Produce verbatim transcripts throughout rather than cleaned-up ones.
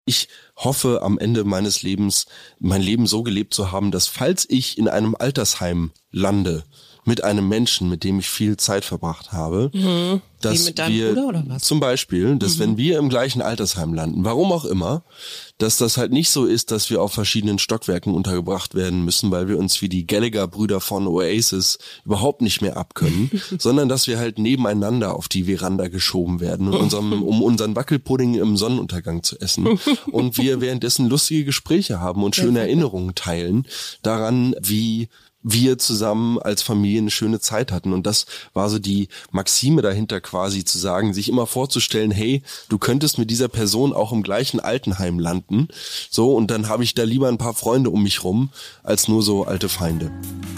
Ich hoffe am Ende meines Lebens, mein Leben so gelebt zu haben, dass falls ich in einem Altersheim lande, mit einem Menschen, mit dem ich viel Zeit verbracht habe, mhm. dass Wie mit deinem wir Bruder oder was? Zum Beispiel, dass mhm. wenn wir im gleichen Altersheim landen, warum auch immer, dass das halt nicht so ist, dass wir auf verschiedenen Stockwerken untergebracht werden müssen, weil wir uns wie die Gallagher-Brüder von Oasis überhaupt nicht mehr abkönnen, sondern dass wir halt nebeneinander auf die Veranda geschoben werden, und unserem, um unseren Wackelpudding im Sonnenuntergang zu essen, und wir währenddessen lustige Gespräche haben und schöne Erinnerungen teilen daran, wie wir zusammen als Familie eine schöne Zeit hatten. Und das war so die Maxime dahinter, quasi zu sagen, sich immer vorzustellen, hey, du könntest mit dieser Person auch im gleichen Altenheim landen. So, und dann habe ich da lieber ein paar Freunde um mich rum, als nur so alte Feinde.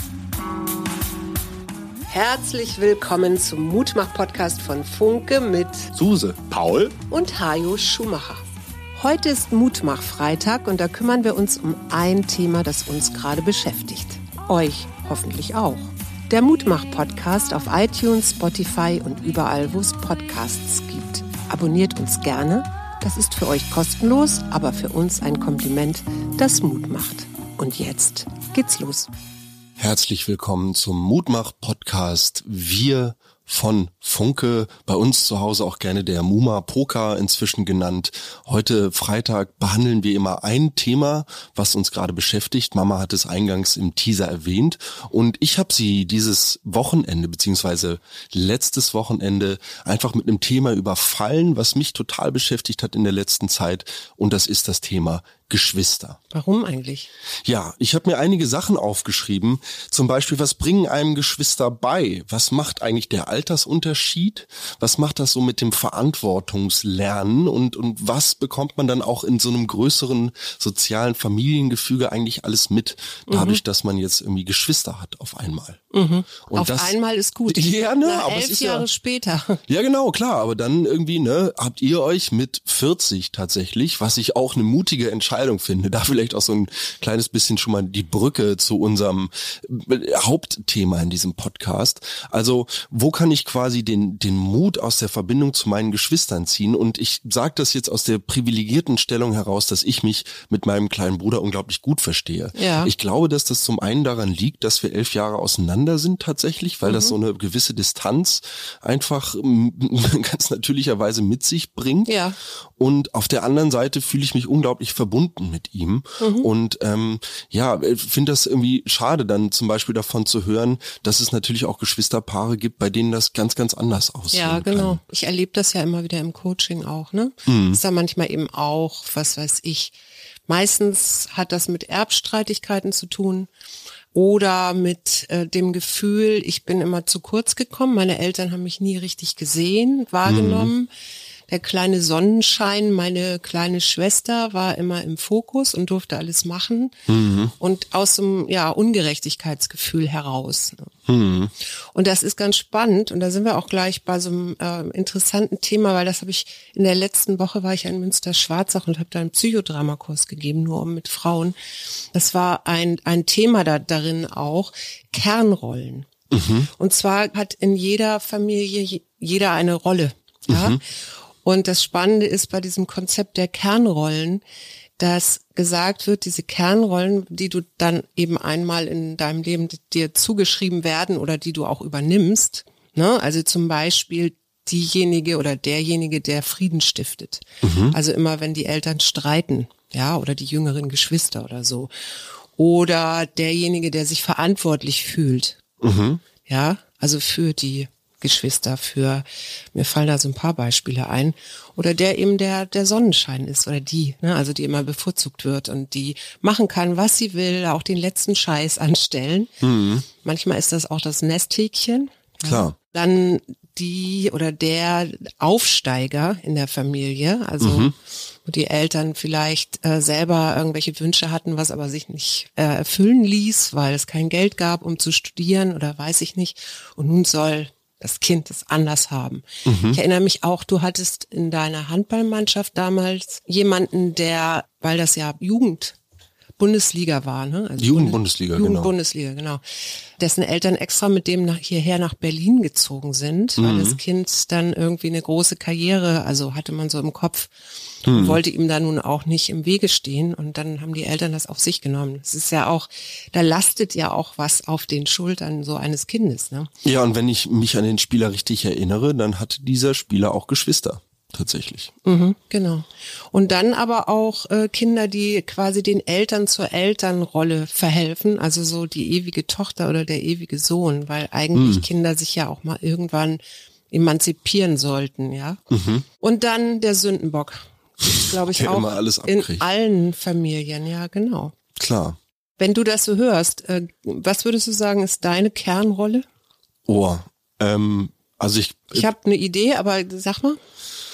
Herzlich willkommen zum Mutmach-Podcast von Funke mit Suse, Paul und Hajo Schumacher. Heute ist Mutmach-Freitag und da kümmern wir uns um ein Thema, das uns gerade beschäftigt. Euch hoffentlich auch. Der Mutmach-Podcast auf iTunes, Spotify und überall, wo es Podcasts gibt. Abonniert uns gerne. Das ist für euch kostenlos, aber für uns ein Kompliment, das Mut macht. Und jetzt geht's los. Herzlich willkommen zum Mutmach-Podcast. Wir von Funke, bei uns zu Hause auch gerne der Muma Poker inzwischen genannt. Heute Freitag behandeln wir immer ein Thema, was uns gerade beschäftigt. Mama hat es eingangs im Teaser erwähnt und ich habe sie dieses Wochenende beziehungsweise letztes Wochenende einfach mit einem Thema überfallen, was mich total beschäftigt hat in der letzten Zeit, und das ist das Thema Geschwister. Warum eigentlich? Ja, ich habe mir einige Sachen aufgeschrieben. Zum Beispiel, was bringen einem Geschwister bei? Was macht eigentlich der Altersunterschied? Was macht das so mit dem Verantwortungslernen? Und, und was bekommt man dann auch in so einem größeren sozialen Familiengefüge eigentlich alles mit, dadurch, mhm. dass man jetzt irgendwie Geschwister hat auf einmal? Mhm. Und auf das, einmal ist gut. Ja, ne, Na, aber elf es ist Jahre ja, später. Ja, genau, klar. Aber dann irgendwie, ne, habt ihr euch mit vierzig tatsächlich, was ich auch eine mutige Entscheidung finde, da vielleicht auch so ein kleines bisschen schon mal die Brücke zu unserem Hauptthema in diesem Podcast. Also, wo kann ich quasi den den Mut aus der Verbindung zu meinen Geschwistern ziehen? Und ich sage das jetzt aus der privilegierten Stellung heraus, dass ich mich mit meinem kleinen Bruder unglaublich gut verstehe. Ja. Ich glaube, dass das zum einen daran liegt, dass wir elf Jahre auseinander sind tatsächlich, weil mhm. das so eine gewisse Distanz einfach ganz natürlicherweise mit sich bringt. Ja. Und auf der anderen Seite fühle ich mich unglaublich verbunden mit ihm. Mhm. Und ähm, ja, finde das irgendwie schade, dann zum Beispiel davon zu hören, dass es natürlich auch Geschwisterpaare gibt, bei denen das ganz, ganz anders aussieht. Ja, genau. Kann. Ich erlebe das ja immer wieder im Coaching auch, ne? Mhm. Ist da manchmal eben auch, was weiß ich, meistens hat das mit Erbstreitigkeiten zu tun oder mit äh, dem Gefühl, ich bin immer zu kurz gekommen, meine Eltern haben mich nie richtig gesehen, wahrgenommen. Mhm. Der kleine Sonnenschein, meine kleine Schwester, war immer im Fokus und durfte alles machen. Mhm. Und aus dem ja, Ungerechtigkeitsgefühl heraus. Mhm. Und das ist ganz spannend. Und da sind wir auch gleich bei so einem äh, interessanten Thema, weil das habe ich in der letzten Woche, war ich in Münster-Schwarzach und habe da einen Psychodramakurs gegeben, nur um mit Frauen. Das war ein ein Thema da darin auch, Kernrollen. Mhm. Und zwar hat in jeder Familie jeder eine Rolle. Ja. Mhm. Und das Spannende ist bei diesem Konzept der Kernrollen, dass gesagt wird, diese Kernrollen, die du dann eben einmal in deinem Leben dir zugeschrieben werden oder die du auch übernimmst, ne? Also zum Beispiel diejenige oder derjenige, der Frieden stiftet. Mhm. Also immer, wenn die Eltern streiten, ja, oder die jüngeren Geschwister oder so. Oder derjenige, der sich verantwortlich fühlt, mhm. ja, also für die Geschwister, für, mir fallen da so ein paar Beispiele ein, oder der eben der der Sonnenschein ist oder die, ne, also die immer bevorzugt wird und die machen kann, was sie will, auch den letzten Scheiß anstellen. Mhm. Manchmal ist das auch das Nesthäkchen. Klar. Ja. Dann die oder der Aufsteiger in der Familie, also mhm. wo die Eltern vielleicht äh, selber irgendwelche Wünsche hatten, was aber sich nicht äh, erfüllen ließ, weil es kein Geld gab, um zu studieren oder weiß ich nicht. Und nun soll das Kind es anders haben. Mhm. Ich erinnere mich auch, du hattest in deiner Handballmannschaft damals jemanden, der, weil das ja Jugend Bundesliga war, ne? Also Jugendbundesliga, Bundes- genau. Jugendbundesliga, genau. Dessen Eltern extra mit dem nach, hierher nach Berlin gezogen sind, weil Mhm. das Kind dann irgendwie eine große Karriere, also hatte man so im Kopf, Mhm. und wollte ihm da nun auch nicht im Wege stehen. Und dann haben die Eltern das auf sich genommen. Es ist ja auch, da lastet ja auch was auf den Schultern so eines Kindes, ne? Ja, und wenn ich mich an den Spieler richtig erinnere, dann hatte dieser Spieler auch Geschwister. Tatsächlich. Mhm, genau. Und dann aber auch äh, Kinder, die quasi den Eltern zur Elternrolle verhelfen, also so die ewige Tochter oder der ewige Sohn, weil eigentlich Mhm. Kinder sich ja auch mal irgendwann emanzipieren sollten, ja. Mhm. Und dann der Sündenbock, glaube ich, Der auch immer alles in abkriegt. allen Familien, ja, genau. Klar. Wenn du das so hörst, äh, was würdest du sagen, ist deine Kernrolle? Oh, ähm, also ich, Ich habe eine Idee, aber sag mal.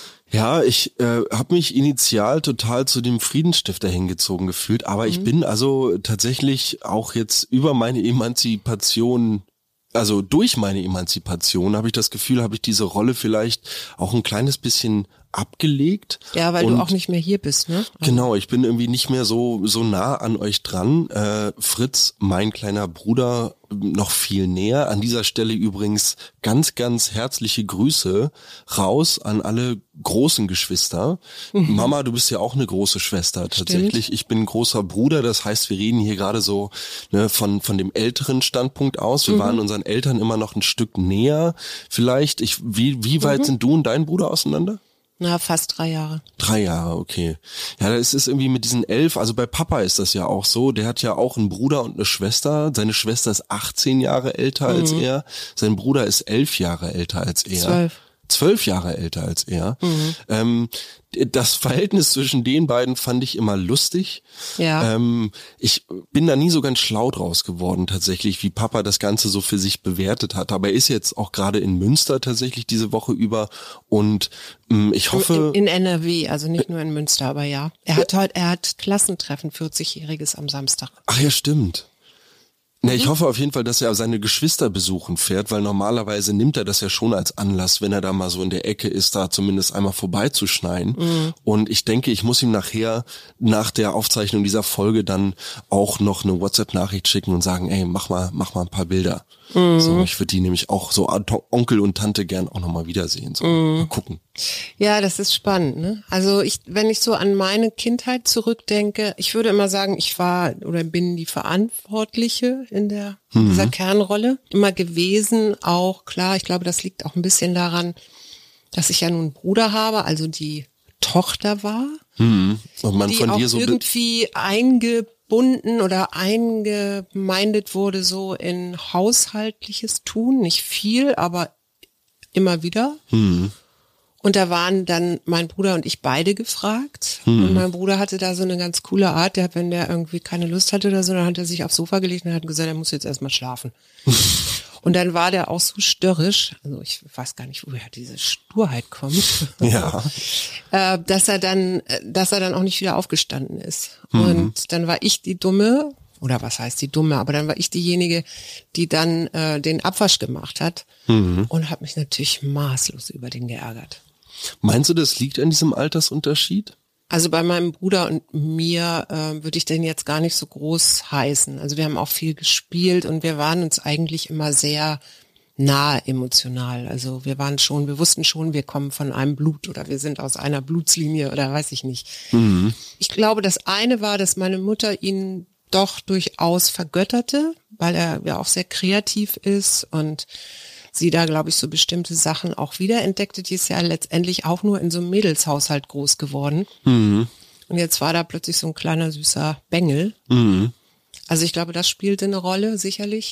ja, ich äh, habe mich initial total zu dem Friedensstifter hingezogen gefühlt, aber ich bin also tatsächlich auch jetzt über meine Emanzipation, also durch meine Emanzipation habe ich das Gefühl, habe ich diese Rolle vielleicht auch ein kleines bisschen abgelegt. Ja, weil Und du auch nicht mehr hier bist, ne? Genau, ich bin irgendwie nicht mehr so so nah an euch dran. Äh, Fritz, mein kleiner Bruder, noch viel näher. An dieser Stelle übrigens ganz, ganz herzliche Grüße raus an alle großen Geschwister. Mhm. Mama, du bist ja auch eine große Schwester tatsächlich. Stimmt. Ich bin ein großer Bruder, das heißt, wir reden hier gerade so ne, von von dem älteren Standpunkt aus. Wir mhm. waren unseren Eltern immer noch ein Stück näher. Vielleicht, ich wie wie weit mhm. sind du und dein Bruder auseinander? Na, fast drei Jahre. Drei Jahre, okay. Ja, das ist irgendwie mit diesen elf, also bei Papa ist das ja auch so, der hat ja auch einen Bruder und eine Schwester. Seine Schwester ist achtzehn Jahre älter mhm. als er. Sein Bruder ist elf Jahre älter als er. Zwölf. Zwölf Jahre älter als er. Mhm. Ähm, das Verhältnis zwischen den beiden fand ich immer lustig. Ja. Ähm, ich bin da nie so ganz schlau draus geworden tatsächlich, wie Papa das Ganze so für sich bewertet hat. Aber er ist jetzt auch gerade in Münster tatsächlich diese Woche über und ähm, ich hoffe... In, in N R W, also nicht nur in Münster, aber ja. Er hat heute, er hat Klassentreffen, vierzigjähriges am Samstag. Ach ja, stimmt. Ne, ich hoffe auf jeden Fall, dass er seine Geschwister besuchen fährt, weil normalerweise nimmt er das ja schon als Anlass, wenn er da mal so in der Ecke ist, da zumindest einmal vorbeizuschneien. Mhm. Und ich denke, ich muss ihm nachher, nach der Aufzeichnung dieser Folge dann auch noch eine WhatsApp-Nachricht schicken und sagen, ey, mach mal, mach mal ein paar Bilder. Mhm. So, ich würde die nämlich auch so Onkel und Tante gern auch nochmal wiedersehen, so mhm. mal gucken. Ja, das ist spannend, ne? Also ich, wenn ich so an meine Kindheit zurückdenke, ich würde immer sagen, ich war oder bin die Verantwortliche in der mhm. dieser Kernrolle immer gewesen. Auch klar, ich glaube, das liegt auch ein bisschen daran, dass ich ja nun einen Bruder habe, also die Tochter war, mhm. und man die von auch dir so irgendwie eingebunden oder eingemeindet wurde so in haushaltliches Tun, nicht viel, aber immer wieder. Mhm. Und da waren dann mein Bruder und ich beide gefragt. Hm. Und mein Bruder hatte da so eine ganz coole Art, der, wenn der irgendwie keine Lust hatte oder so, dann hat er sich aufs Sofa gelegt und hat gesagt, er muss jetzt erstmal schlafen. Und dann war der auch so störrisch, also ich weiß gar nicht, woher diese Sturheit kommt, ja. äh, dass er dann, dass er dann auch nicht wieder aufgestanden ist. Hm. Und dann war ich die Dumme, oder was heißt die Dumme, aber dann war ich diejenige, die dann äh, den Abwasch gemacht hat hm. und habe mich natürlich maßlos über den geärgert. Meinst du, das liegt an diesem Altersunterschied? Also bei meinem Bruder und mir äh, würde ich den jetzt gar nicht so groß heißen. Also wir haben auch viel gespielt und wir waren uns eigentlich immer sehr nah emotional. Also wir waren schon, wir wussten schon, wir kommen von einem Blut oder wir sind aus einer Blutslinie oder weiß ich nicht. Mhm. Ich glaube, das eine war, dass meine Mutter ihn doch durchaus vergötterte, weil er ja auch sehr kreativ ist und sie da, glaube ich, so bestimmte Sachen auch wiederentdeckte. Die ist ja letztendlich auch nur in so einem Mädelshaushalt groß geworden. Mhm. Und jetzt war da plötzlich so ein kleiner, süßer Bengel. Mhm. Also ich glaube, das spielte eine Rolle, sicherlich.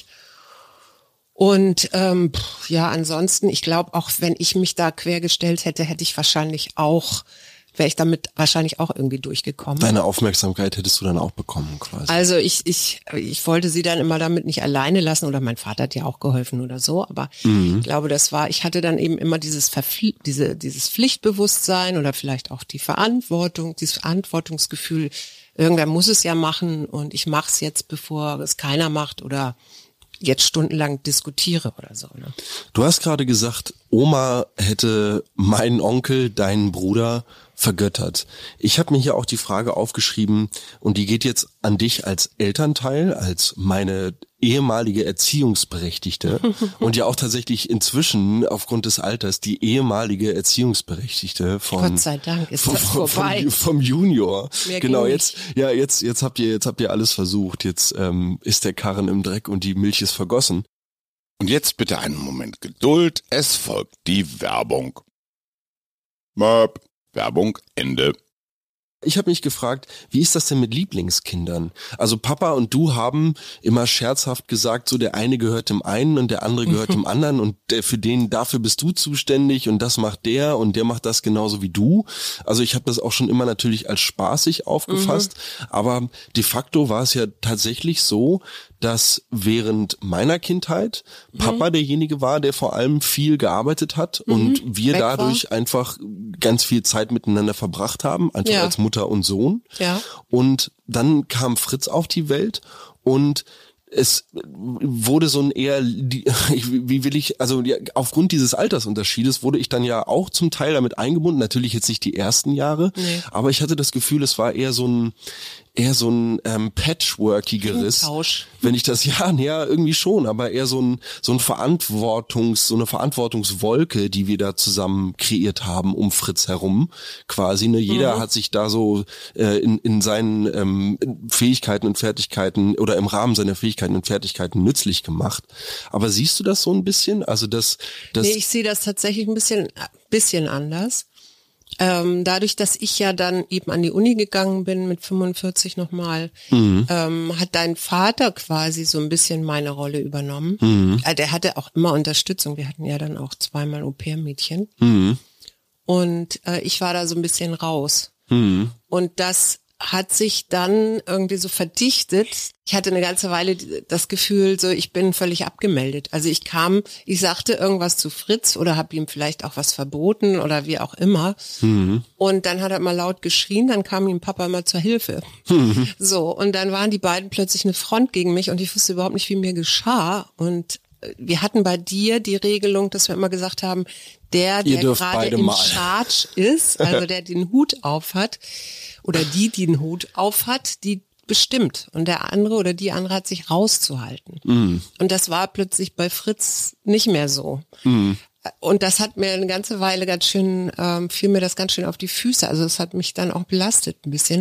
Und ähm, ja, ansonsten, ich glaube, auch wenn ich mich da quergestellt hätte, hätte ich wahrscheinlich auch, wäre ich damit wahrscheinlich auch irgendwie durchgekommen. Deine Aufmerksamkeit hättest du dann auch bekommen quasi. Also ich ich ich wollte sie dann immer damit nicht alleine lassen oder mein Vater hat ja auch geholfen oder so, aber mhm. ich glaube, das war, ich hatte dann eben immer dieses Verpfli- diese dieses Pflichtbewusstsein oder vielleicht auch die Verantwortung, dieses Verantwortungsgefühl, irgendwer muss es ja machen und ich mache es jetzt, bevor es keiner macht oder jetzt stundenlang diskutiere oder so. Ne? Du hast gerade gesagt, Oma hätte meinen Onkel, deinen Bruder vergöttert. Ich habe mir hier auch die Frage aufgeschrieben und die geht jetzt an dich als Elternteil, als meine ehemalige Erziehungsberechtigte und ja auch tatsächlich inzwischen aufgrund des Alters die ehemalige Erziehungsberechtigte vom Gott sei Dank ist vom, das vorbei. Vom, vom Junior. Mehr Genau, ging jetzt ja jetzt jetzt habt ihr jetzt habt ihr alles versucht. Jetzt ähm, ist der Karren im Dreck und die Milch ist vergossen. Und jetzt bitte einen Moment Geduld, es folgt die Werbung. Möp. Werbung, Ende. Ich habe mich gefragt, wie ist das denn mit Lieblingskindern? Also Papa und du haben immer scherzhaft gesagt, so der eine gehört dem einen und der andere gehört dem anderen und der, für den, dafür bist du zuständig und das macht der und der macht das genauso wie du. Also ich habe das auch schon immer natürlich als spaßig aufgefasst, mhm. aber de facto war es ja tatsächlich so, dass während meiner Kindheit Papa mhm. derjenige war, der vor allem viel gearbeitet hat mhm. und wir Weg dadurch war. einfach ganz viel Zeit miteinander verbracht haben, einfach ja. als Mutter und Sohn. Ja. Und dann kam Fritz auf die Welt und es wurde so ein eher, wie will ich, also aufgrund dieses Altersunterschiedes wurde ich dann ja auch zum Teil damit eingebunden, natürlich jetzt nicht die ersten Jahre, nee. aber ich hatte das Gefühl, es war eher so ein eher so ein ähm, patchworkigeres, Tausch. wenn ich das, ja, ja, irgendwie schon, aber eher so ein so ein Verantwortungs, so eine Verantwortungswolke, die wir da zusammen kreiert haben um Fritz herum, quasi, ne, jeder mhm. hat sich da so äh, in in seinen ähm, Fähigkeiten und Fertigkeiten oder im Rahmen seiner Fähigkeiten und Fertigkeiten nützlich gemacht. Aber siehst du das so ein bisschen? Also das, das nee, ich sehe das tatsächlich ein bisschen bisschen anders. Ähm, dadurch, dass ich ja dann eben an die Uni gegangen bin mit fünfundvierzig nochmal, mhm. ähm, hat dein Vater quasi so ein bisschen meine Rolle übernommen. Mhm. Also der hatte auch immer Unterstützung. Wir hatten ja dann auch zweimal Au-pair-Mädchen. Mhm. Und äh, ich war da so ein bisschen raus. Mhm. Und das hat sich dann irgendwie so verdichtet. Ich hatte eine ganze Weile das Gefühl, so ich bin völlig abgemeldet. Also ich kam, ich sagte irgendwas zu Fritz oder habe ihm vielleicht auch was verboten oder wie auch immer. Mhm. Und dann hat er mal laut geschrien, dann kam ihm Papa mal zur Hilfe. Mhm. So, und dann waren die beiden plötzlich eine Front gegen mich und ich wusste überhaupt nicht, wie mir geschah. Und wir hatten bei dir die Regelung, dass wir immer gesagt haben, der, der gerade im Charge ist, also der den Hut auf hat, oder die, die den Hut auf hat, die bestimmt. Und der andere oder die andere hat sich rauszuhalten. Mm. Und das war plötzlich bei Fritz nicht mehr so. Mm. Und das hat mir eine ganze Weile ganz schön, ähm, fiel mir das ganz schön auf die Füße. Also es hat mich dann auch belastet ein bisschen.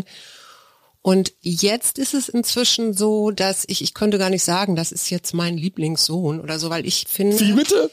Und jetzt ist es inzwischen so, dass ich, ich könnte gar nicht sagen, das ist jetzt mein Lieblingssohn oder so, weil ich finde... Wie bitte?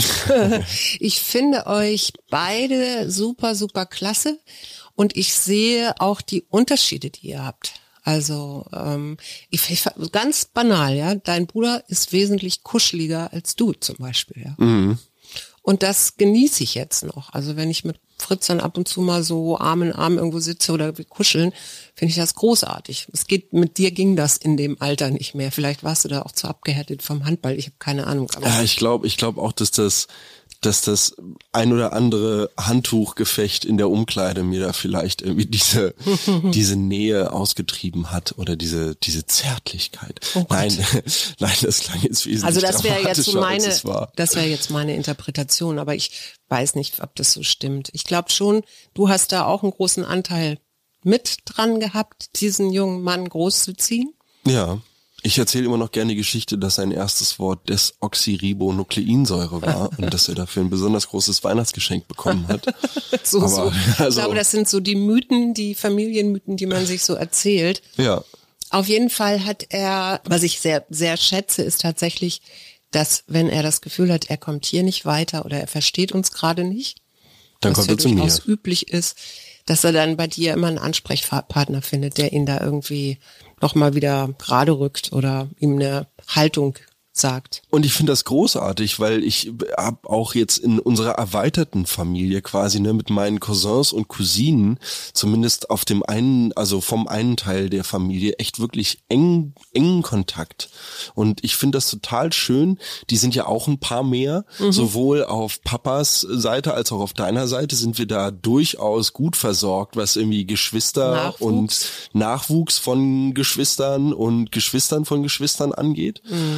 Ich finde euch beide super, super klasse. Und ich sehe auch die Unterschiede, die ihr habt. Also ähm, ich, ich ganz banal, ja. Dein Bruder ist wesentlich kuscheliger als du zum Beispiel, ja. Mhm. Und das genieße ich jetzt noch. Also wenn ich mit Fritz dann ab und zu mal so Arm in Arm irgendwo sitze oder wir kuscheln, finde ich das großartig. Es geht, mit dir ging das in dem Alter nicht mehr. Vielleicht warst du da auch zu abgehärtet vom Handball. Ich habe keine Ahnung. Aber ja, ich glaube, ich glaube auch, dass das dass das ein oder andere Handtuchgefecht in der Umkleide mir da vielleicht irgendwie diese diese Nähe ausgetrieben hat oder diese diese Zärtlichkeit. Oh nein, nein, das klang jetzt wesentlich Also das wäre jetzt so meine, als es war. Das wäre jetzt meine Interpretation, aber ich weiß nicht, ob das so stimmt. Ich glaube schon, du hast da auch einen großen Anteil mit dran gehabt, diesen jungen Mann großzuziehen. Ja. Ich erzähle immer noch gerne die Geschichte, dass sein erstes Wort Desoxyribonukleinsäure war und dass er dafür ein besonders großes Weihnachtsgeschenk bekommen hat. so, Aber, so. Also, ich glaube, das sind so die Mythen, die Familienmythen, die man sich so erzählt. Ja. Auf jeden Fall hat er, was ich sehr, sehr schätze, ist tatsächlich, dass wenn er das Gefühl hat, er kommt hier nicht weiter oder er versteht uns gerade nicht, dann kommt er zu mir. Was durchaus üblich ist, dass er dann bei dir immer einen Ansprechpartner findet, der ihn da irgendwie nochmal wieder gerade rückt oder ihm eine Haltung sagt. Und ich finde das großartig, weil ich habe auch jetzt in unserer erweiterten Familie quasi, ne, mit meinen Cousins und Cousinen, zumindest auf dem einen, also vom einen Teil der Familie, echt wirklich eng, engen Kontakt. Und ich finde das total schön. Die sind ja auch ein paar mehr. Mhm. Sowohl auf Papas Seite als auch auf deiner Seite sind wir da durchaus gut versorgt, was irgendwie Geschwister Nachwuchs. und Nachwuchs von Geschwistern und Geschwistern von Geschwistern angeht. Mhm. Und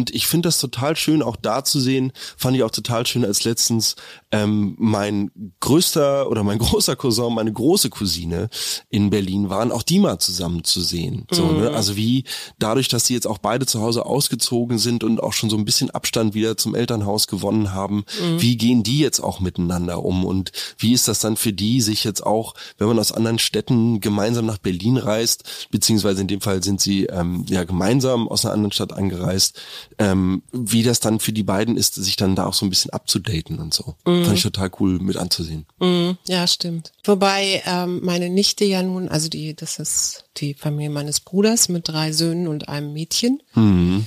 Und ich finde das total schön, auch da zu sehen, fand ich auch total schön, als letztens ähm, mein größter oder mein großer Cousin, meine große Cousine in Berlin waren, auch die mal zusammen zu sehen. So, mhm. ne? Also wie dadurch, dass sie jetzt auch beide zu Hause ausgezogen sind und auch schon so ein bisschen Abstand wieder zum Elternhaus gewonnen haben, mhm. wie gehen die jetzt auch miteinander um und wie ist das dann für die, sich jetzt auch, wenn man aus anderen Städten gemeinsam nach Berlin reist, beziehungsweise in dem Fall sind sie ähm, ja gemeinsam aus einer anderen Stadt angereist, ähm, wie das dann für die beiden ist, sich dann da auch so ein bisschen abzudaten und so. Mhm. Fand ich total cool mit anzusehen. Mhm. Ja, stimmt. Wobei ähm, meine Nichte ja nun, also die, das ist die Familie meines Bruders mit drei Söhnen und einem Mädchen. Mhm.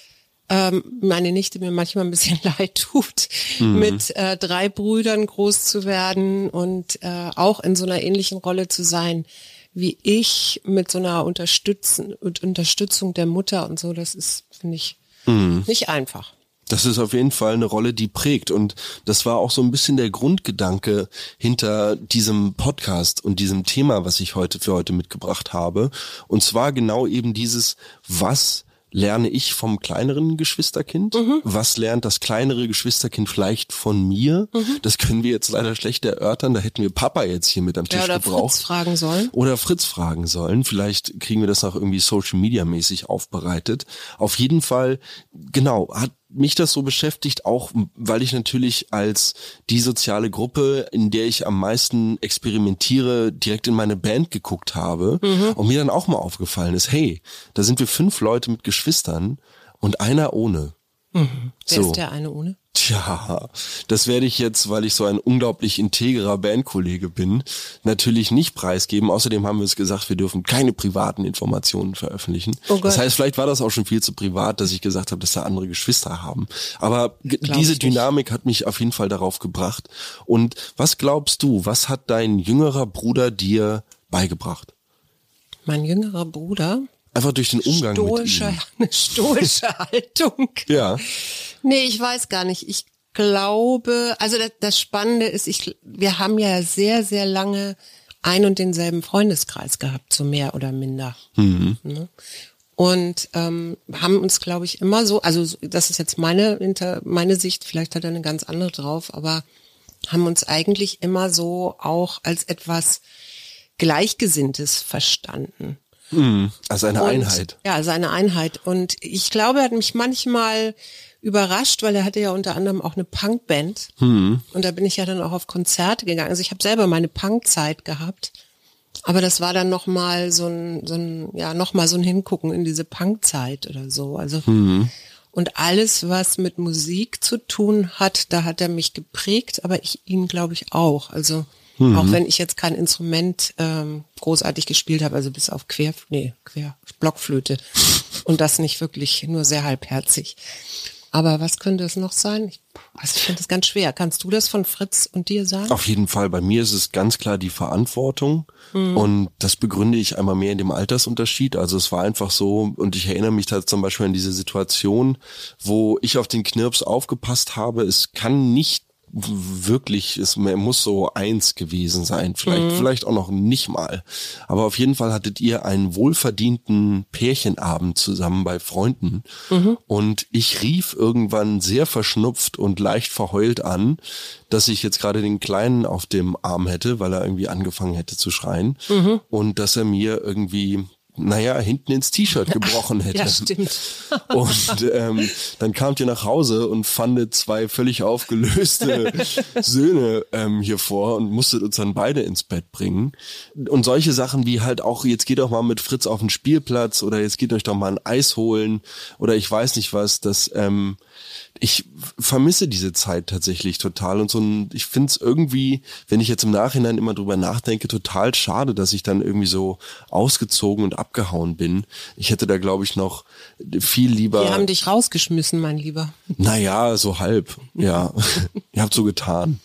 Ähm, meine Nichte mir manchmal ein bisschen leid tut, mhm. mit äh, drei Brüdern groß zu werden und äh, auch in so einer ähnlichen Rolle zu sein, wie ich, mit so einer Unterstützen, Unterstützung der Mutter und so. Das ist, finde ich, mhm. nicht einfach. Das ist auf jeden Fall eine Rolle, die prägt, und das war auch so ein bisschen der Grundgedanke hinter diesem Podcast und diesem Thema, was ich heute für heute mitgebracht habe. Und zwar genau eben dieses, was lerne ich vom kleineren Geschwisterkind? Mhm. Was lernt das kleinere Geschwisterkind vielleicht von mir? Mhm. Das können wir jetzt leider schlecht erörtern. Da hätten wir Papa jetzt hier mit am Tisch ja, oder gebraucht. Fritz fragen sollen. Oder Fritz fragen sollen. Vielleicht kriegen wir das auch irgendwie Social Media mäßig aufbereitet. Auf jeden Fall, genau, hat mich das so beschäftigt, auch weil ich natürlich als die soziale Gruppe, in der ich am meisten experimentiere, direkt in meine Band geguckt habe, mhm. und mir dann auch mal aufgefallen ist, hey, da sind wir fünf Leute mit Geschwistern und einer ohne. Mhm. Wer so. ist der eine ohne? Tja, das werde ich jetzt, weil ich so ein unglaublich integrer Bandkollege bin, natürlich nicht preisgeben. Außerdem haben wir es gesagt, wir dürfen keine privaten Informationen veröffentlichen. Oh Gott. Das heißt, vielleicht war das auch schon viel zu privat, dass ich gesagt habe, dass da andere Geschwister haben. Aber Glaub diese Dynamik hat mich auf jeden Fall darauf gebracht. Und was glaubst du, was hat dein jüngerer Bruder dir beigebracht? Mein jüngerer Bruder? Einfach durch den Umgang stoische, mit ihm. Eine stoische Haltung. Ja. Nee, ich weiß gar nicht. Ich glaube, also das, das Spannende ist, ich, wir haben ja sehr, sehr lange ein und denselben Freundeskreis gehabt, so mehr oder minder. Mhm. Ne? Und ähm, haben uns, glaube ich, immer so, also das ist jetzt meine, meine Sicht, vielleicht hat er eine ganz andere drauf, aber haben uns eigentlich immer so auch als etwas Gleichgesinntes verstanden. Also eine und, Einheit. Ja, also eine Einheit. Und ich glaube, er hat mich manchmal überrascht, weil er hatte ja unter anderem auch eine Punkband. Hm. Und da bin ich ja dann auch auf Konzerte gegangen. Also ich habe selber meine Punkzeit gehabt. Aber das war dann nochmal so ein, so ein, ja, nochmal so ein Hingucken in diese Punkzeit oder so. Also, hm. Und alles, was mit Musik zu tun hat, da hat er mich geprägt, aber ich ihn, glaube ich, auch. Also, Mhm. Auch wenn ich jetzt kein Instrument ähm, großartig gespielt habe, also bis auf Quer, nee, Quer, Blockflöte. Und das nicht wirklich, nur sehr halbherzig. Aber was könnte es noch sein? Ich, also ich finde das ganz schwer. Kannst du das von Fritz und dir sagen? Auf jeden Fall. Bei mir ist es ganz klar die Verantwortung. Mhm. Und das begründe ich einmal mehr in dem Altersunterschied. Also es war einfach so, und ich erinnere mich da zum Beispiel an diese Situation, wo ich auf den Knirps aufgepasst habe. Es kann nicht wirklich, es muss so eins gewesen sein, vielleicht, mhm. vielleicht auch noch nicht mal. Aber auf jeden Fall hattet ihr einen wohlverdienten Pärchenabend zusammen bei Freunden. Mhm. Und ich rief irgendwann sehr verschnupft und leicht verheult an, dass ich jetzt gerade den Kleinen auf dem Arm hätte, weil er irgendwie angefangen hätte zu schreien. Mhm. Und dass er mir irgendwie, naja, hinten ins T-Shirt gebrochen hätte. Ja, stimmt. Und ähm, dann kamt ihr nach Hause und fandet zwei völlig aufgelöste Söhne ähm, hier vor und musstet uns dann beide ins Bett bringen. Und solche Sachen wie halt auch, jetzt geht doch mal mit Fritz auf den Spielplatz oder jetzt geht euch doch mal ein Eis holen oder ich weiß nicht was, das ähm, ich vermisse diese Zeit tatsächlich total und so ein, ich finde es irgendwie, wenn ich jetzt im Nachhinein immer drüber nachdenke, total schade, dass ich dann irgendwie so ausgezogen und abgehauen bin. Ich hätte da, glaube ich, noch viel lieber... Die haben dich rausgeschmissen, mein Lieber. Naja, so halb, ja. Ihr habt so getan.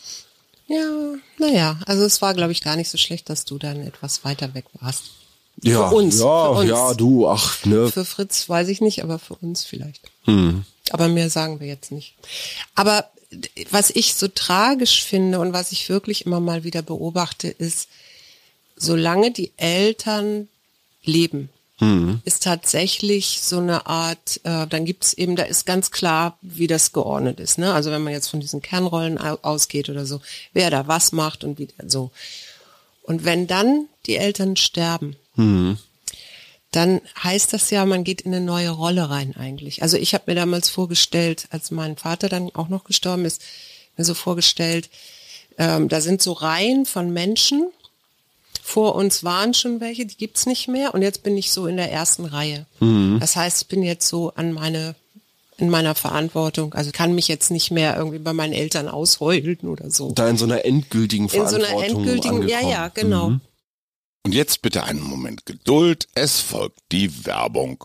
Ja, naja, also es war, glaube ich, gar nicht so schlecht, dass du dann etwas weiter weg warst. Ja, für uns, ja, für uns. ja, du, ach, ne. Für Fritz weiß ich nicht, aber für uns vielleicht. Hm. Aber mehr sagen wir jetzt nicht. Aber was ich so tragisch finde und was ich wirklich immer mal wieder beobachte, ist, solange die Eltern leben, mhm. ist tatsächlich so eine Art, äh, dann gibt's eben, da ist ganz klar, wie das geordnet ist. Ne? Also wenn man jetzt von diesen Kernrollen ausgeht oder so, wer da was macht und wie so. Und wenn dann die Eltern sterben, mhm. dann heißt das ja, man geht in eine neue Rolle rein eigentlich. Also ich habe mir damals vorgestellt, als mein Vater dann auch noch gestorben ist, mir so vorgestellt, ähm, da sind so Reihen von Menschen. Vor uns waren schon welche, die gibt's nicht mehr. Und jetzt bin ich so in der ersten Reihe. Mhm. Das heißt, ich bin jetzt so an meine, in meiner Verantwortung. Also kann mich jetzt nicht mehr irgendwie bei meinen Eltern ausheulen oder so. Da in so einer endgültigen Verantwortung. In so einer endgültigen, angekommen. ja, ja, genau. Mhm. Und jetzt bitte einen Moment Geduld. Es folgt die Werbung.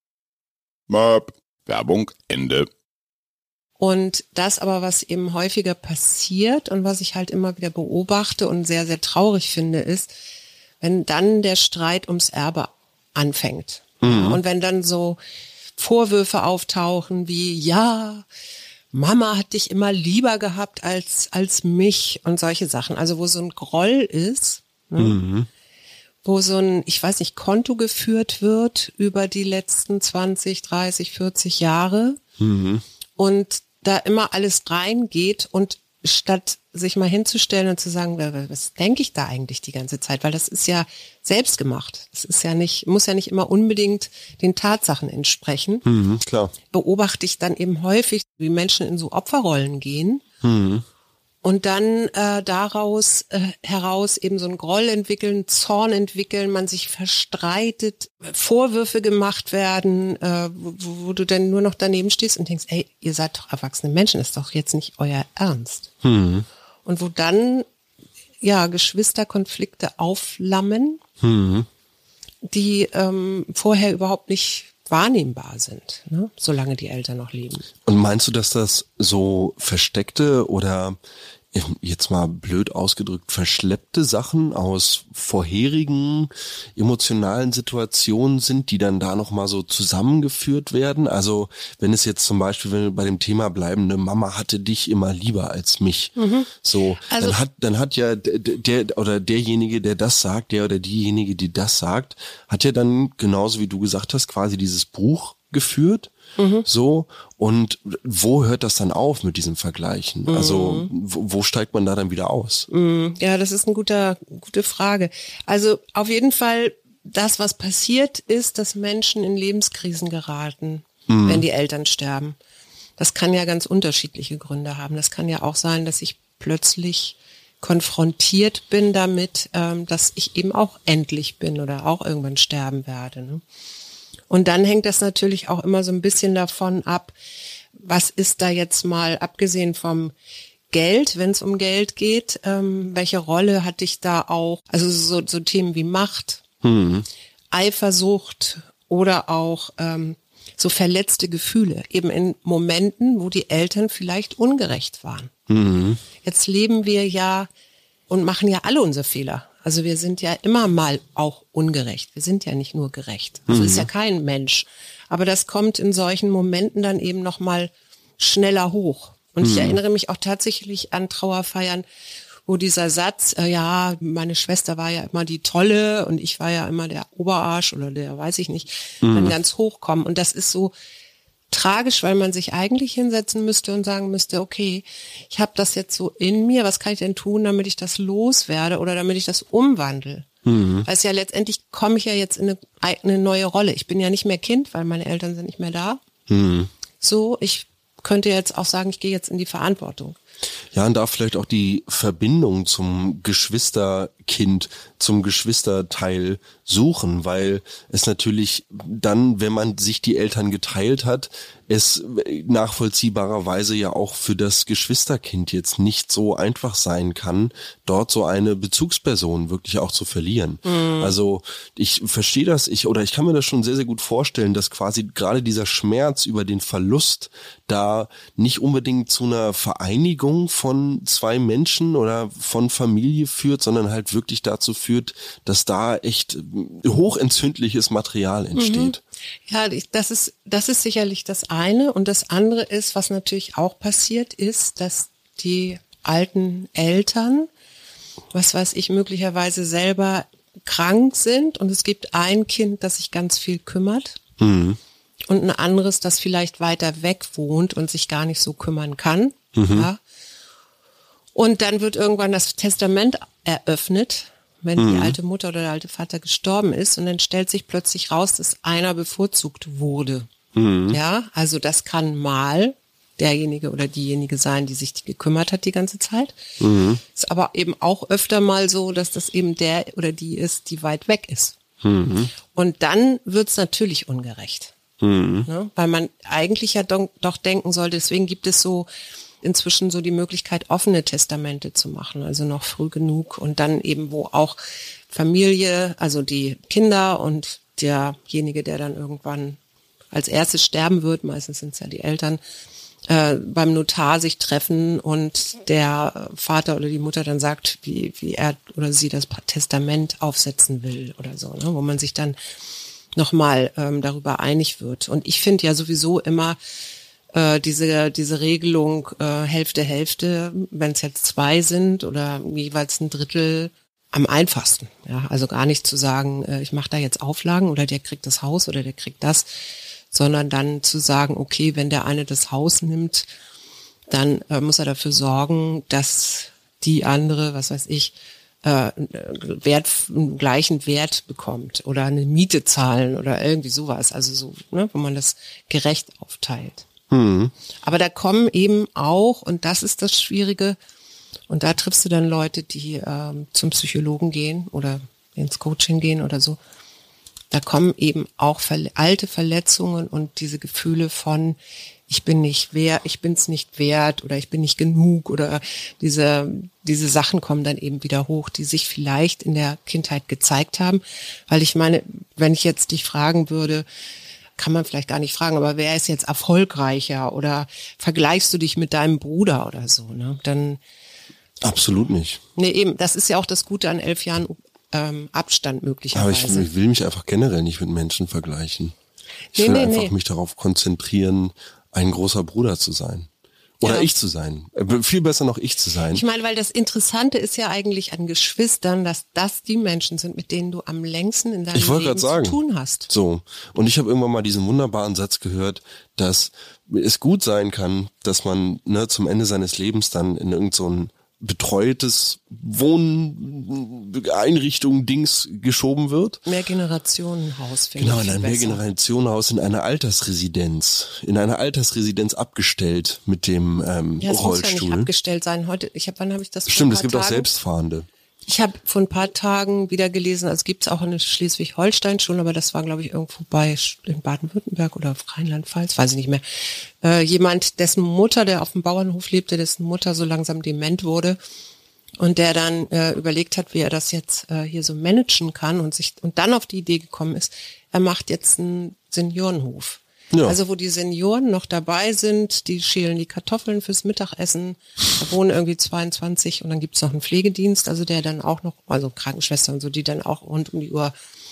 Möp. Werbung, Ende. Und das aber, was eben häufiger passiert und was ich halt immer wieder beobachte und sehr, sehr traurig finde, ist, wenn dann der Streit ums Erbe anfängt. Mhm. Und wenn dann so Vorwürfe auftauchen wie, ja, Mama hat dich immer lieber gehabt als, als mich und solche Sachen. Also wo so ein Groll ist, ne? Mhm. Wo so ein, ich weiß nicht, Konto geführt wird über die letzten zwanzig, dreißig, vierzig Jahre. Mhm. Und da immer alles reingeht und statt sich mal hinzustellen und zu sagen, was denke ich da eigentlich die ganze Zeit? Weil das ist ja selbst gemacht. Das ist ja nicht, muss ja nicht immer unbedingt den Tatsachen entsprechen. Mhm, klar. Beobachte ich dann eben häufig, wie Menschen in so Opferrollen gehen. Mhm. Und dann äh, daraus äh, heraus eben so einen Groll entwickeln, Zorn entwickeln, man sich verstreitet, Vorwürfe gemacht werden, äh, wo, wo du dann nur noch daneben stehst und denkst, ey, ihr seid doch erwachsene Menschen, ist doch jetzt nicht euer Ernst. Hm. Und wo dann ja Geschwisterkonflikte aufflammen, hm. die ähm, vorher überhaupt nicht wahrnehmbar sind, ne? Solange die Eltern noch leben. Und meinst du, dass das so versteckte oder jetzt mal blöd ausgedrückt verschleppte Sachen aus vorherigen emotionalen Situationen sind, die dann da nochmal so zusammengeführt werden? Also wenn es jetzt zum Beispiel, wenn wir bei dem Thema bleiben, ne, Mama hatte dich immer lieber als mich, mhm. so, also, dann hat dann hat ja der oder derjenige, der das sagt, der oder diejenige, die das sagt, hat ja dann genauso wie du gesagt hast, quasi dieses Buch geführt. Mhm. So, und wo hört das dann auf mit diesem Vergleichen? Mhm. Also wo, wo steigt man da dann wieder aus? Mhm. Ja, das ist eine gute, gute Frage. Also auf jeden Fall, das, was passiert, ist, dass Menschen in Lebenskrisen geraten, mhm. wenn die Eltern sterben. Das kann ja ganz unterschiedliche Gründe haben. Das kann ja auch sein, dass ich plötzlich konfrontiert bin damit, ähm, dass ich eben auch endlich bin oder auch irgendwann sterben werde, ne? Und dann hängt das natürlich auch immer so ein bisschen davon ab, was ist da jetzt mal, abgesehen vom Geld, wenn es um Geld geht, ähm, welche Rolle hatte ich da auch, also so, so Themen wie Macht, mhm. Eifersucht oder auch ähm, so verletzte Gefühle, eben in Momenten, wo die Eltern vielleicht ungerecht waren. Mhm. Jetzt leben wir ja und machen ja alle unsere Fehler. Also wir sind ja immer mal auch ungerecht. Wir sind ja nicht nur gerecht. Also mhm. ist ja kein Mensch. Aber das kommt in solchen Momenten dann eben noch mal schneller hoch. Und mhm. ich erinnere mich auch tatsächlich an Trauerfeiern, wo dieser Satz, äh, ja, meine Schwester war ja immer die Tolle und ich war ja immer der Oberarsch oder der, weiß ich nicht, mhm. dann ganz hochkommen. Und das ist so tragisch, weil man sich eigentlich hinsetzen müsste und sagen müsste, okay, ich habe das jetzt so in mir, was kann ich denn tun, damit ich das loswerde oder damit ich das umwandle? Mhm. Weil es ja letztendlich komme ich ja jetzt in eine, eine neue Rolle. Ich bin ja nicht mehr Kind, weil meine Eltern sind nicht mehr da. Mhm. So, ich könnte jetzt auch sagen, ich gehe jetzt in die Verantwortung. Ja, und da vielleicht auch die Verbindung zum Geschwisterkind, zum Geschwisterteil suchen, weil es natürlich dann, wenn man sich die Eltern geteilt hat, es nachvollziehbarerweise ja auch für das Geschwisterkind jetzt nicht so einfach sein kann, dort so eine Bezugsperson wirklich auch zu verlieren. Mhm. Also ich verstehe das, ich oder ich kann mir das schon sehr, sehr gut vorstellen, dass quasi gerade dieser Schmerz über den Verlust da nicht unbedingt zu einer Vereinigung von zwei Menschen oder von Familie führt, sondern halt wirklich dazu führt, dass da echt hochentzündliches Material entsteht. Mhm. Ja, das ist, das ist sicherlich das eine. Und das andere ist, was natürlich auch passiert ist, dass die alten Eltern, was weiß ich, möglicherweise selber krank sind und es gibt ein Kind, das sich ganz viel kümmert Mhm. und ein anderes, das vielleicht weiter weg wohnt und sich gar nicht so kümmern kann. Mhm. Ja. Und dann wird irgendwann das Testament eröffnet, wenn Mhm. die alte Mutter oder der alte Vater gestorben ist, und dann stellt sich plötzlich raus, dass einer bevorzugt wurde. Mhm. Ja, also das kann mal derjenige oder diejenige sein, die sich gekümmert hat die ganze Zeit. Mhm. Ist aber eben auch öfter mal so, dass das eben der oder die ist, die weit weg ist. Mhm. Und dann wird's natürlich ungerecht. Mhm. Ne? Weil man eigentlich ja doch, doch denken sollte, deswegen gibt es so inzwischen so die Möglichkeit, offene Testamente zu machen, also noch früh genug, und dann eben, wo auch Familie, also die Kinder und derjenige, der dann irgendwann als erstes sterben wird, meistens sind es ja die Eltern, äh, beim Notar sich treffen und der Vater oder die Mutter dann sagt, wie, wie er oder sie das Testament aufsetzen will oder so, ne? Wo man sich dann nochmal ähm, darüber einig wird. Und ich finde ja sowieso immer äh, diese diese Regelung äh, Hälfte, Hälfte, wenn es jetzt zwei sind oder jeweils ein Drittel, am einfachsten. Ja, also gar nicht zu sagen, äh, ich mache da jetzt Auflagen oder der kriegt das Haus oder der kriegt das, sondern dann zu sagen, okay, wenn der eine das Haus nimmt, dann äh, muss er dafür sorgen, dass die andere, was weiß ich, äh, Wert, einen gleichen Wert bekommt oder eine Miete zahlen oder irgendwie sowas. Also so, ne, wo man das gerecht aufteilt. Mhm. Aber da kommen eben auch, und das ist das Schwierige, und da triffst du dann Leute, die ähm, zum Psychologen gehen oder ins Coaching gehen oder so. Da kommen eben auch verle- alte Verletzungen und diese Gefühle von, ich bin nicht wert, ich bin's nicht wert oder ich bin nicht genug, oder diese diese Sachen kommen dann eben wieder hoch, die sich vielleicht in der Kindheit gezeigt haben. Weil ich meine, wenn ich jetzt dich fragen würde, kann man vielleicht gar nicht fragen, aber wer ist jetzt erfolgreicher oder vergleichst du dich mit deinem Bruder oder so, ne? Dann Absolut nicht. Nee, eben, das ist ja auch das Gute an elf Jahren ähm, Abstand Aber möglicherweise. ich, ich will mich einfach generell nicht mit Menschen vergleichen. Ich Nee, will nee, einfach nee. mich darauf konzentrieren, ein großer Bruder zu sein. Oder Ja. ich zu sein. Äh, Viel besser noch ich zu sein. Ich meine, weil das Interessante ist ja eigentlich an Geschwistern, dass das die Menschen sind, mit denen du am längsten in deinem Ich wollte Leben gerade sagen. zu tun hast. So. Und ich habe irgendwann mal diesen wunderbaren Satz gehört, dass es gut sein kann, dass man ne, zum Ende seines Lebens dann in irgend so ein betreutes Wohneinrichtung Dings geschoben wird. Mehrgenerationenhaus finde Genau, ich in ein viel besser. Mehrgenerationenhaus, in einer Altersresidenz. In einer Altersresidenz abgestellt mit dem ähm, Ja, es muss ja nicht Rollstuhl. abgestellt sein. Heute, ich habe, wann habe ich das? vor Stimmt, ein es paar gibt auch Tagen? Selbstfahrende. Ich habe vor ein paar Tagen wieder gelesen, also gibt es auch in Schleswig-Holstein schon, aber das war, glaube ich, irgendwo bei Sch- in Baden-Württemberg oder auf Rheinland-Pfalz, weiß ich nicht mehr. Äh, jemand, dessen Mutter, der auf dem Bauernhof lebte, dessen Mutter so langsam dement wurde und der dann äh, überlegt hat, wie er das jetzt äh, hier so managen kann und sich und dann auf die Idee gekommen ist, er macht jetzt einen Seniorenhof. Ja. Also wo die Senioren noch dabei sind, die schälen die Kartoffeln fürs Mittagessen, da wohnen irgendwie zweiundzwanzig und dann gibt's noch einen Pflegedienst, also der dann auch noch, also Krankenschwester und so, die dann auch rund um die Uhr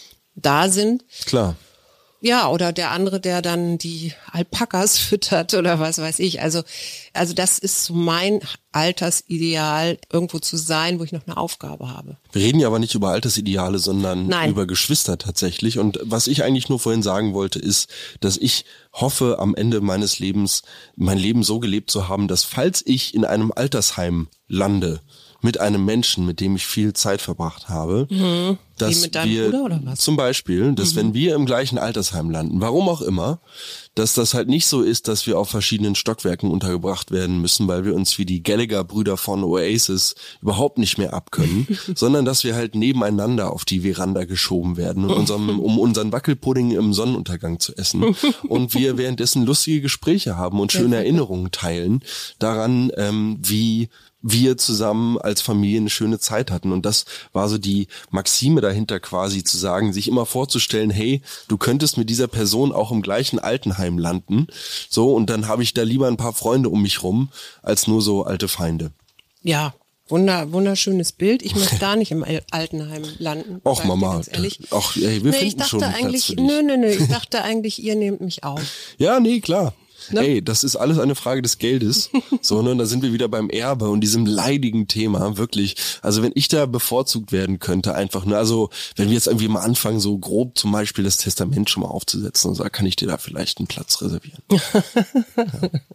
da sind. Klar. Ja, oder der andere, der dann die Alpakas füttert oder was weiß ich. Also, also das ist so mein Altersideal, irgendwo zu sein, wo ich noch eine Aufgabe habe. Wir reden ja aber nicht über Altersideale, sondern Nein. über Geschwister tatsächlich. Und was ich eigentlich nur vorhin sagen wollte, ist, dass ich hoffe, am Ende meines Lebens mein Leben so gelebt zu haben, dass falls ich in einem Altersheim lande, mit einem Menschen, mit dem ich viel Zeit verbracht habe, Mhm. dass Wie mit deinem wir Bruder oder was? zum Beispiel, dass Mhm. wenn wir im gleichen Altersheim landen, warum auch immer, dass das halt nicht so ist, dass wir auf verschiedenen Stockwerken untergebracht werden müssen, weil wir uns wie die Gallagher-Brüder von Oasis überhaupt nicht mehr abkönnen, sondern dass wir halt nebeneinander auf die Veranda geschoben werden, in unserem, um unseren Wackelpudding im Sonnenuntergang zu essen und wir währenddessen lustige Gespräche haben und schöne Erinnerungen teilen daran, ähm, wie wir zusammen als Familie eine schöne Zeit hatten. Und das war so die Maxime dahinter quasi, zu sagen, sich immer vorzustellen, hey, du könntest mit dieser Person auch im gleichen Altenheim landen. So, und dann habe ich da lieber ein paar Freunde um mich rum, als nur so alte Feinde. Ja, wunder, wunderschönes Bild. Ich möchte gar nicht im Al- Altenheim landen. Och, sag ich dir Mama. Ganz ehrlich. Ach, ey, wir nee, ich finden dachte schon einen Platz eigentlich, für dich. nö, nö, nö, ich dachte eigentlich, ihr nehmt mich auf. Ja, nee, klar. Ne? Ey, das ist alles eine Frage des Geldes. So, ne? Da sind wir wieder beim Erbe und diesem leidigen Thema, wirklich. Also wenn ich da bevorzugt werden könnte, einfach, ne, also wenn wir jetzt irgendwie mal anfangen, so grob zum Beispiel das Testament schon mal aufzusetzen, und so, kann ich dir da vielleicht einen Platz reservieren. Ja.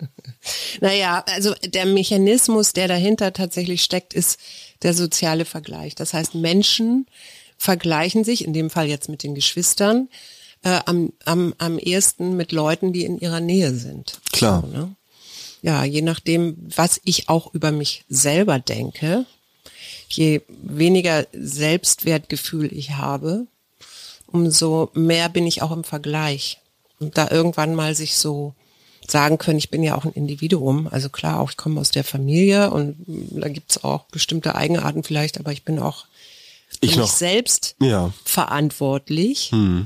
Naja, also der Mechanismus, der dahinter tatsächlich steckt, ist der soziale Vergleich. Das heißt, Menschen vergleichen sich, in dem Fall jetzt mit den Geschwistern, Äh, am, am, am ehesten mit Leuten, die in ihrer Nähe sind. Klar. So, ne? Ja, je nachdem, was ich auch über mich selber denke, je weniger Selbstwertgefühl ich habe, umso mehr bin ich auch im Vergleich. Und da irgendwann mal sich so sagen können, ich bin ja auch ein Individuum. Also klar, auch ich komme aus der Familie und da gibt's auch bestimmte Eigenarten vielleicht, aber ich bin auch für ich mich noch. selbst Ja. verantwortlich. Hm.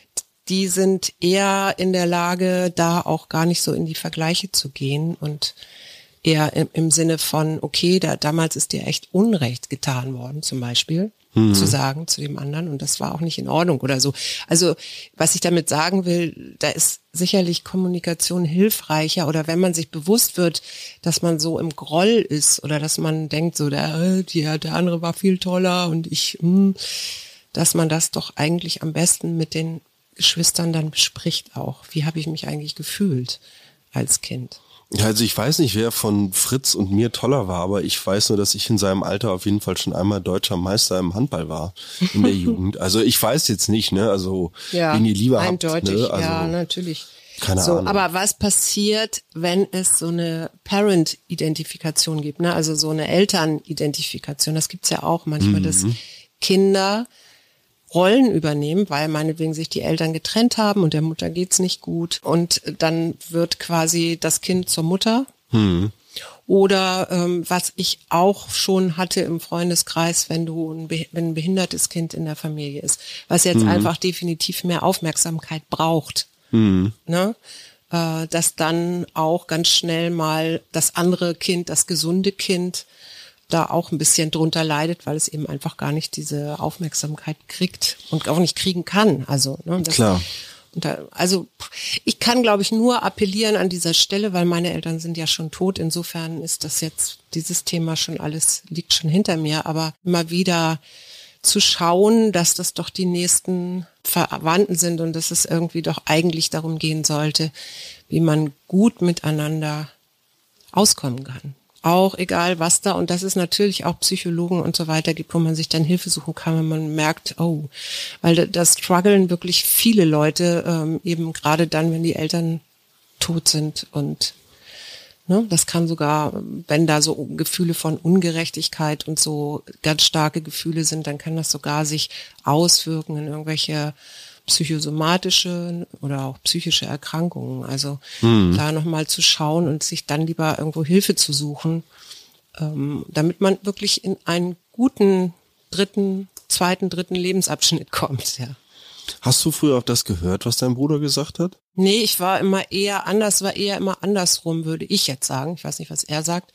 Die sind eher in der Lage, da auch gar nicht so in die Vergleiche zu gehen und eher im, im Sinne von, okay, da damals ist dir echt Unrecht getan worden, zum Beispiel, mhm. zu sagen zu dem anderen und das war auch nicht in Ordnung oder so. Also was ich damit sagen will, da ist sicherlich Kommunikation hilfreicher oder wenn man sich bewusst wird, dass man so im Groll ist oder dass man denkt, so der, der, der andere war viel toller und ich, mh, dass man das doch eigentlich am besten mit den Geschwistern dann bespricht auch. Wie habe ich mich eigentlich gefühlt als Kind? Ja, also ich weiß nicht, wer von Fritz und mir toller war, aber ich weiß nur, dass ich in seinem Alter auf jeden Fall schon einmal deutscher Meister im Handball war in der Jugend. Also ich weiß jetzt nicht, ne, also ja, wen ihr lieber eindeutig, habt. Ne? Also, ja, natürlich. Keine so, Ahnung. aber was passiert, wenn es so eine Parent-Identifikation gibt, ne? Also so eine Eltern-Identifikation, das gibt's ja auch manchmal, Mhm. dass Kinder Rollen übernehmen, weil meinetwegen sich die Eltern getrennt haben und der Mutter geht's nicht gut und dann wird quasi das Kind zur Mutter. Hm. Oder ähm, was ich auch schon hatte im Freundeskreis, wenn du ein, be- wenn ein behindertes Kind in der Familie ist, was jetzt Mhm. einfach definitiv mehr Aufmerksamkeit braucht, Hm. ne? Äh, dass dann auch ganz schnell mal das andere Kind, das gesunde Kind, da auch ein bisschen drunter leidet, weil es eben einfach gar nicht diese Aufmerksamkeit kriegt und auch nicht kriegen kann. Also, ne, das, Klar. und da, also ich kann, glaube ich, nur appellieren an dieser Stelle, weil meine Eltern sind ja schon tot. Insofern ist das jetzt, dieses Thema schon alles, liegt schon hinter mir. Aber immer wieder zu schauen, dass das doch die nächsten Verwandten sind und dass es irgendwie doch eigentlich darum gehen sollte, wie man gut miteinander auskommen kann. Auch egal was da, und dass es natürlich auch Psychologen und so weiter gibt, wo man sich dann Hilfe suchen kann, wenn man merkt, oh, weil da, da strugglen wirklich viele Leute, ähm, eben gerade dann, wenn die Eltern tot sind und ne, das kann sogar, wenn da so Gefühle von Ungerechtigkeit und so ganz starke Gefühle sind, dann kann das sogar sich auswirken in irgendwelche psychosomatische oder auch psychische Erkrankungen. Also mhm. da nochmal zu schauen und sich dann lieber irgendwo Hilfe zu suchen, ähm, damit man wirklich in einen guten dritten, zweiten, dritten Lebensabschnitt kommt. Ja. Hast du früher auch das gehört, was dein Bruder gesagt hat? Nee, ich war immer eher anders, war eher immer andersrum, würde ich jetzt sagen. Ich weiß nicht, was er sagt.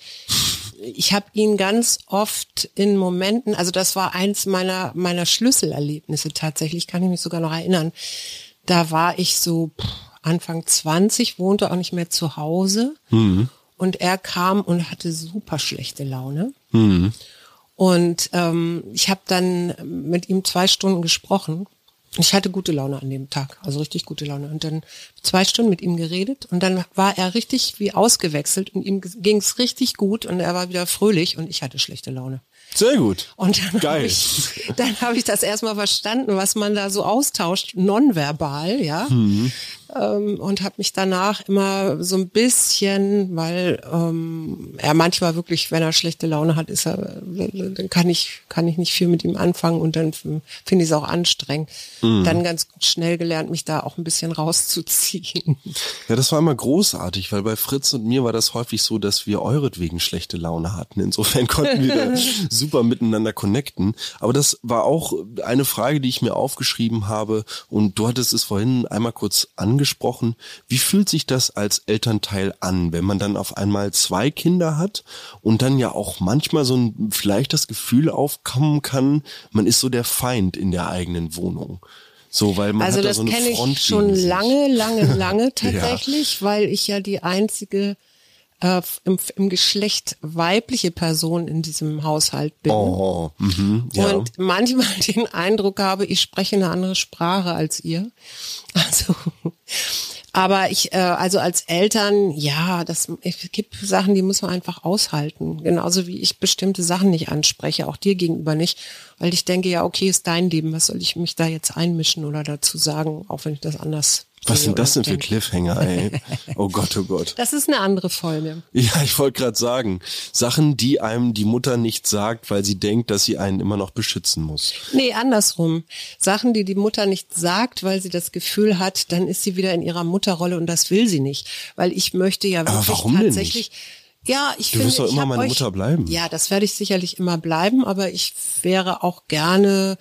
Ich habe ihn ganz oft in Momenten, also das war eins meiner meiner Schlüsselerlebnisse tatsächlich, kann ich mich sogar noch erinnern. Da war ich so Anfang zwanzig, wohnte auch nicht mehr zu Hause mhm. und er kam und hatte super schlechte Laune. Mhm. Und ähm, ich habe dann mit ihm zwei Stunden gesprochen. Ich hatte gute Laune an dem Tag, also richtig gute Laune. Und dann zwei Stunden mit ihm geredet und dann war er richtig wie ausgewechselt und ihm ging's richtig gut und er war wieder fröhlich und ich hatte schlechte Laune. Sehr gut. Und dann Geil. habe ich, dann habe ich das erstmal verstanden, was man da so austauscht, nonverbal, ja. Mhm. Ähm, und habe mich danach immer so ein bisschen, weil ähm, er manchmal wirklich, wenn er schlechte Laune hat, ist er, dann kann ich kann ich nicht viel mit ihm anfangen und dann finde ich es auch anstrengend. Mhm. Dann ganz schnell gelernt, mich da auch ein bisschen rauszuziehen. Ja, das war immer großartig, weil bei Fritz und mir war das häufig so, dass wir euretwegen schlechte Laune hatten. Insofern konnten wir da super miteinander connecten. Aber das war auch eine Frage, die ich mir aufgeschrieben habe und du hattest es vorhin einmal kurz angesprochen. Wie fühlt sich das als Elternteil an, wenn man dann auf einmal zwei Kinder hat und dann ja auch manchmal so ein, vielleicht das Gefühl aufkommen kann, man ist so der Feind in der eigenen Wohnung? So, weil man also hat da das so eine kenne Front ich schon gegen sich. lange, lange, lange tatsächlich, ja. weil ich ja die einzige äh, im, im Geschlecht weibliche Person in diesem Haushalt bin. Oh, mhm, ja. Und manchmal den Eindruck habe, ich spreche eine andere Sprache als ihr. Also, aber ich, äh, also als Eltern, ja, das es gibt Sachen, die muss man einfach aushalten. Genauso wie ich bestimmte Sachen nicht anspreche, auch dir gegenüber nicht, weil ich denke, ja, okay, ist dein Leben, was soll ich mich da jetzt einmischen oder dazu sagen, auch wenn ich das anders. Was sind das denn für Cliffhanger, ey? Oh Gott, oh Gott. Das ist eine andere Folge. Ja, ich wollte gerade sagen, Sachen, die einem die Mutter nicht sagt, weil sie denkt, dass sie einen immer noch beschützen muss. Nee, andersrum. Sachen, die die Mutter nicht sagt, weil sie das Gefühl hat, dann ist sie wieder in ihrer Mutterrolle und das will sie nicht. Weil ich möchte ja wirklich aber warum tatsächlich... Denn nicht? Ja, ich du finde, wirst doch ich immer meine euch, Mutter bleiben. Ja, das werde ich sicherlich immer bleiben, aber ich wäre auch gerne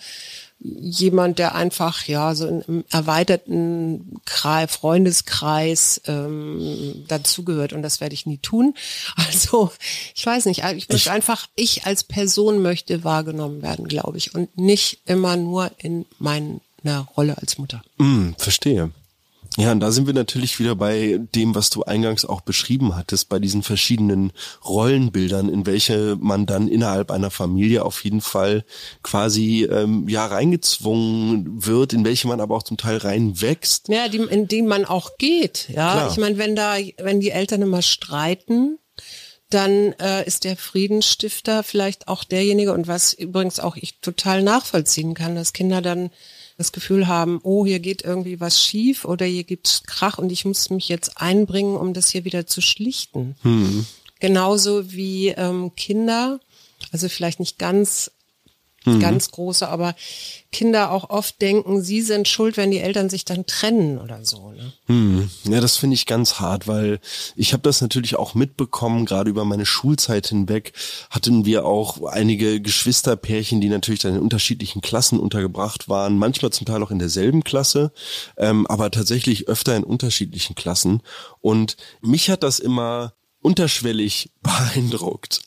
jemand, der einfach ja so in einem erweiterten Kreis, Freundeskreis ähm, dazugehört, und das werde ich nie tun. Also ich weiß nicht, ich möchte ich, einfach, ich als Person möchte wahrgenommen werden, glaube ich, und nicht immer nur in meiner Rolle als Mutter. Mm, verstehe. Ja, und da sind wir natürlich wieder bei dem, was du eingangs auch beschrieben hattest, bei diesen verschiedenen Rollenbildern, in welche man dann innerhalb einer Familie auf jeden Fall quasi ähm, ja reingezwungen wird, in welche man aber auch zum Teil reinwächst. Ja, die, in die man auch geht. Ja, Klar. Ich meine, wenn da, wenn die Eltern immer streiten, dann äh, ist der Friedensstifter vielleicht auch derjenige, und was übrigens auch ich total nachvollziehen kann, dass Kinder dann das Gefühl haben, oh, hier geht irgendwie was schief oder hier gibt's Krach und ich muss mich jetzt einbringen, um das hier wieder zu schlichten. Hm. Genauso wie ähm, Kinder, also vielleicht nicht ganz hm. ganz große, aber Kinder auch oft denken, sie sind schuld, wenn die Eltern sich dann trennen oder so. Ne? Hm. Ja, das finde ich ganz hart, weil ich habe das natürlich auch mitbekommen, gerade über meine Schulzeit hinweg hatten wir auch einige Geschwisterpärchen, die natürlich dann in unterschiedlichen Klassen untergebracht waren, manchmal zum Teil auch in derselben Klasse, ähm, aber tatsächlich öfter in unterschiedlichen Klassen. Und mich hat das immer unterschwellig beeindruckt,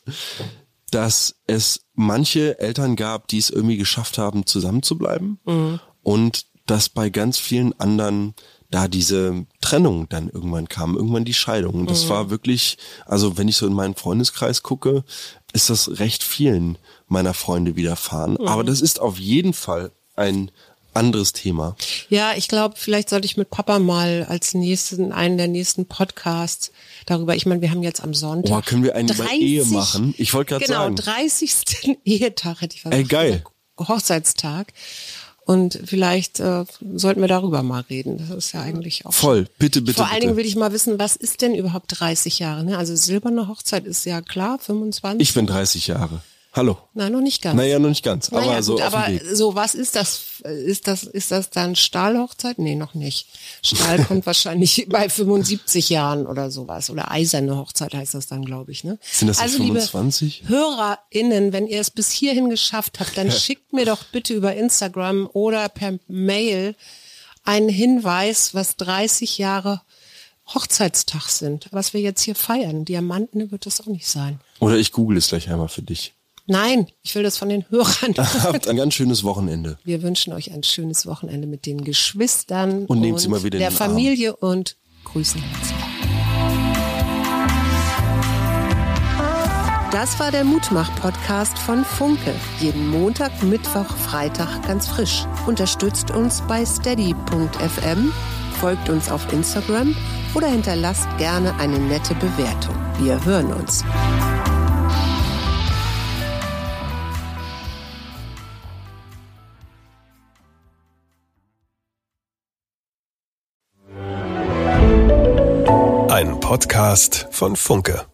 dass es manche Eltern gab, die es irgendwie geschafft haben, zusammenzubleiben, mhm. und dass bei ganz vielen anderen da diese Trennung dann irgendwann kam, irgendwann die Scheidung. Und das mhm. war wirklich, also wenn ich so in meinen Freundeskreis gucke, ist das recht vielen meiner Freunde widerfahren. Mhm. Aber das ist auf jeden Fall ein anderes Thema. Ja, ich glaube, vielleicht sollte ich mit Papa mal als nächsten, einen der nächsten Podcasts darüber, ich meine, wir haben jetzt am Sonntag. Boah, können wir einen über Ehe machen? Ich wollte gerade genau, sagen. Genau, dreißigsten Ehetag hätte ich gesagt. Ey, geil. Hochzeitstag. Und vielleicht äh, sollten wir darüber mal reden. Das ist ja eigentlich auch voll. Bitte, bitte, Vor bitte. allen Dingen will ich mal wissen, was ist denn überhaupt dreißig Jahre? Ne? Also silberne Hochzeit ist ja klar, fünfundzwanzig. Ich bin dreißig Jahre. Hallo. Nein, noch nicht ganz. Naja, noch nicht ganz. Aber naja, so gut, auf dem aber Weg. so, was ist das? Ist das, ist das dann Stahlhochzeit? Nee, noch nicht. Stahl kommt wahrscheinlich bei fünfundsiebzig Jahren oder sowas. Oder eiserne Hochzeit heißt das dann, glaube ich, ne? Sind das also, fünfundzwanzig? Liebe HörerInnen, wenn ihr es bis hierhin geschafft habt, dann schickt mir doch bitte über Instagram oder per Mail einen Hinweis, was dreißig Jahre Hochzeitstag sind, was wir jetzt hier feiern. Diamanten wird das auch nicht sein. Oder ich google es gleich einmal für dich. Nein, ich will das von den Hörern. Habt ein ganz schönes Wochenende. Wir wünschen euch ein schönes Wochenende mit den Geschwistern und, nehmt sie mal wieder in der den Familie Arm. Und grüßen herzlich. Das war der Mutmach-Podcast von Funke. Jeden Montag, Mittwoch, Freitag ganz frisch. Unterstützt uns bei steady punkt f m, folgt uns auf Instagram oder hinterlasst gerne eine nette Bewertung. Wir hören uns. Ein Podcast von Funke.